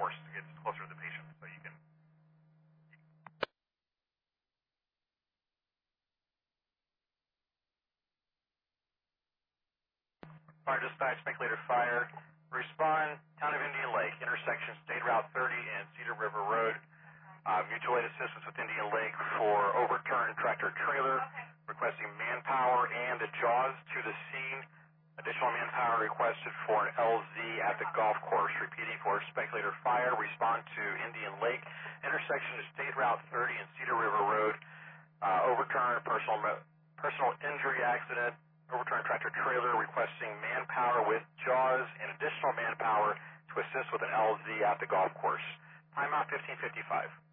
course to get closer to the patient. So you can. Fire dispatch, speculator fire. Respond, Town of Indian Lake, intersection State Route 30 and Cedar River Road. Mutual aid assistance with Indian Lake for overturned tractor trailer, requesting manpower and the JAWS to the scene. Additional manpower requested for an LZ at the golf course. Repeating for speculator fire, respond to Indian Lake, intersection of State Route 30 and Cedar River Road. Overturned personal injury accident, overturned tractor trailer, requesting manpower with JAWS and additional manpower to assist with an LZ at the golf course. Timeout 15:55.